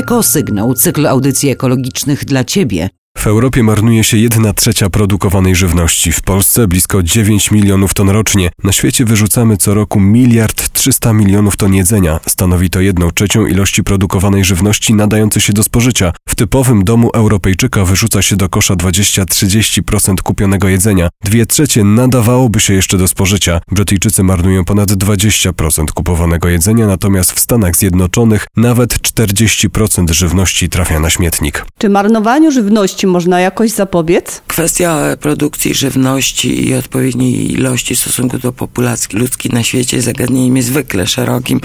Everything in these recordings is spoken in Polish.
Ekosygnał, cykl audycji ekologicznych dla Ciebie. W Europie marnuje się 1/3 produkowanej żywności. W Polsce blisko 9 milionów ton rocznie. Na świecie wyrzucamy co roku 1,3 miliarda ton jedzenia. Stanowi to 1/3 ilości produkowanej żywności nadającej się do spożycia. W typowym domu Europejczyka wyrzuca się do kosza 20-30% kupionego jedzenia. 2/3 nadawałoby się jeszcze do spożycia. Brytyjczycy marnują ponad 20% kupowanego jedzenia, natomiast w Stanach Zjednoczonych nawet 40% żywności trafia na śmietnik. Czy marnowaniu żywności można jakoś zapobiec? Kwestia produkcji żywności i odpowiedniej ilości w stosunku do populacji ludzkiej na świecie jest zagadnieniem niezwykle szerokim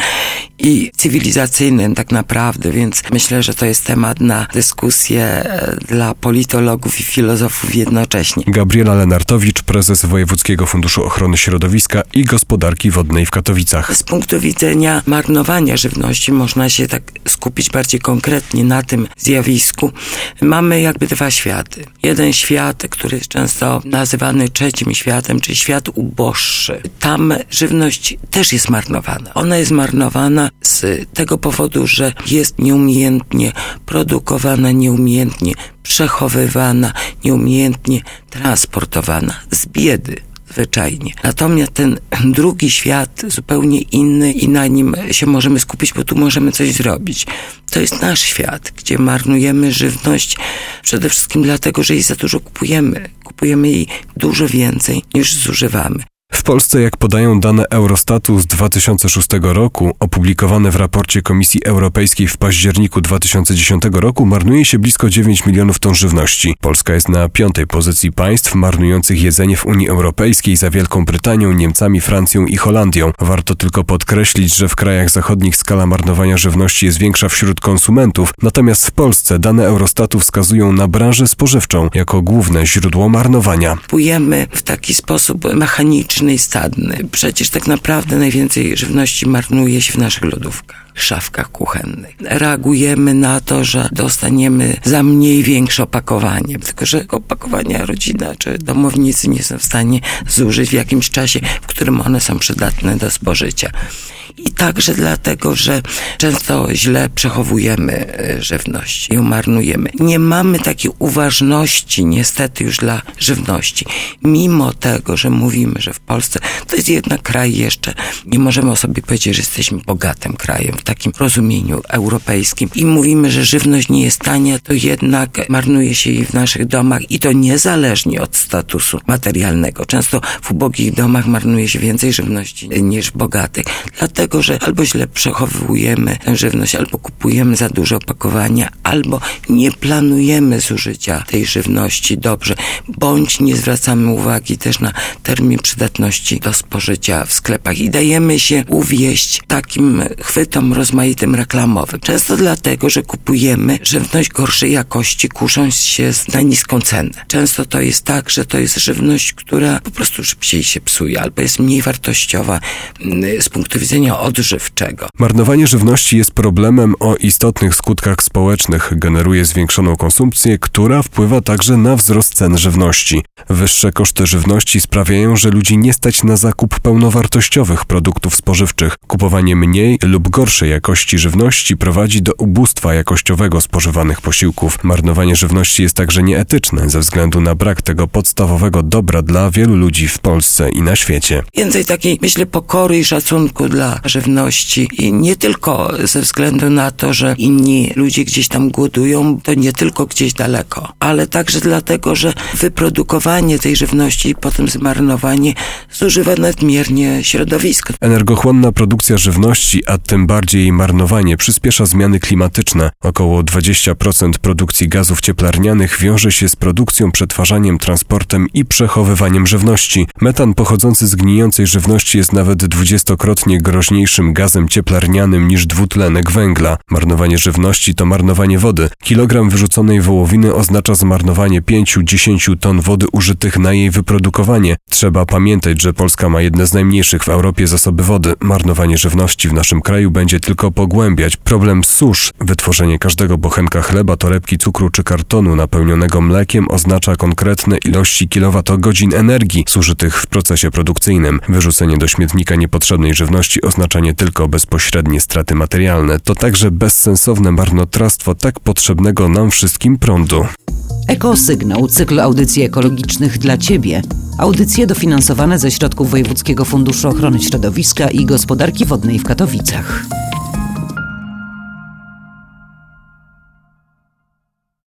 i cywilizacyjnym tak naprawdę, więc myślę, że to jest temat na dyskusję dla politologów i filozofów jednocześnie. Gabriela Lenartowicz, prezes Wojewódzkiego Funduszu Ochrony Środowiska i Gospodarki Wodnej w Katowicach. Z punktu widzenia marnowania żywności można się tak skupić bardziej konkretnie na tym zjawisku. Mamy jakby dwa światy. Jeden świat, który jest często nazywany trzecim światem, czyli świat uboższy. Tam żywność też jest marnowana. Ona jest marnowana z tego powodu, że jest nieumiejętnie produkowana, nieumiejętnie przechowywana, nieumiejętnie transportowana z biedy. Zwyczajnie. Natomiast ten drugi świat zupełnie inny i na nim się możemy skupić, bo tu możemy coś zrobić. To jest nasz świat, gdzie marnujemy żywność przede wszystkim dlatego, że jej za dużo kupujemy. Kupujemy jej dużo więcej niż zużywamy. W Polsce, jak podają dane Eurostatu z 2006 roku, opublikowane w raporcie Komisji Europejskiej w październiku 2010 roku, marnuje się blisko 9 milionów ton żywności. Polska jest na 5. pozycji państw marnujących jedzenie w Unii Europejskiej za Wielką Brytanią, Niemcami, Francją i Holandią. Warto tylko podkreślić, że w krajach zachodnich skala marnowania żywności jest większa wśród konsumentów, natomiast w Polsce dane Eurostatu wskazują na branżę spożywczą jako główne źródło marnowania. Kupujemy w taki sposób mechaniczny i stadny. Przecież tak naprawdę najwięcej żywności marnuje się w naszych lodówkach, szafkach kuchennych. Reagujemy na to, że dostaniemy za mniej większe opakowanie, tylko że opakowania rodzina czy domownicy nie są w stanie zużyć w jakimś czasie, w którym one są przydatne do spożycia. I także dlatego, że często źle przechowujemy żywność, ją marnujemy. Nie mamy takiej uważności niestety już dla żywności. Mimo tego, że mówimy, że w Polsce to jest jednak kraj jeszcze, nie możemy o sobie powiedzieć, że jesteśmy bogatym krajem w takim rozumieniu europejskim i mówimy, że żywność nie jest tania, to jednak marnuje się jej w naszych domach i to niezależnie od statusu materialnego. Często w ubogich domach marnuje się więcej żywności niż w bogatych. Dlatego, że albo źle przechowujemy tę żywność, albo kupujemy za duże opakowania, albo nie planujemy zużycia tej żywności dobrze, bądź nie zwracamy uwagi też na termin przydatności do spożycia w sklepach i dajemy się uwieść takim chwytom rozmaitym reklamowym. Często dlatego, że kupujemy żywność gorszej jakości, kusząc się na niską cenę. Często to jest tak, że to jest żywność, która po prostu szybciej się psuje, albo jest mniej wartościowa z punktu widzenia odżywczego. Marnowanie żywności jest problemem o istotnych skutkach społecznych. Generuje zwiększoną konsumpcję, która wpływa także na wzrost cen żywności. Wyższe koszty żywności sprawiają, że ludzi nie stać na zakup pełnowartościowych produktów spożywczych. Kupowanie mniej lub gorszej jakości żywności prowadzi do ubóstwa jakościowego spożywanych posiłków. Marnowanie żywności jest także nieetyczne ze względu na brak tego podstawowego dobra dla wielu ludzi w Polsce i na świecie. Więcej takiej, myślę, pokory i szacunku dla żywności i nie tylko ze względu na to, że inni ludzie gdzieś tam głodują, to nie tylko gdzieś daleko, ale także dlatego, że wyprodukowanie tej żywności i potem zmarnowanie zużywa nadmiernie środowisko. Energochłonna produkcja żywności, a tym bardziej jej marnowanie przyspiesza zmiany klimatyczne. Około 20% produkcji gazów cieplarnianych wiąże się z produkcją, przetwarzaniem, transportem i przechowywaniem żywności. Metan pochodzący z gnijącej żywności jest nawet 20-krotnie groźniejszym gazem cieplarnianym niż dwutlenek węgla. Marnowanie żywności to marnowanie wody. Kilogram wyrzuconej wołowiny oznacza zmarnowanie 5-10 ton wody użytych na jej wyprodukowanie. Trzeba pamiętać, że Polska ma jedne z najmniejszych w Europie zasoby wody. Marnowanie żywności w naszym kraju będzie tylko pogłębiać problem susz. Wytworzenie każdego bochenka chleba, torebki cukru czy kartonu napełnionego mlekiem oznacza konkretne ilości kilowatogodzin energii zużytych w procesie produkcyjnym. Wyrzucenie do śmietnika niepotrzebnej żywności oznacza oznacza nie tylko bezpośrednie straty materialne, to także bezsensowne marnotrawstwo tak potrzebnego nam wszystkim prądu. Ekosygnał, cykl audycji ekologicznych dla Ciebie. Audycje dofinansowane ze środków Wojewódzkiego Funduszu Ochrony Środowiska i Gospodarki Wodnej w Katowicach.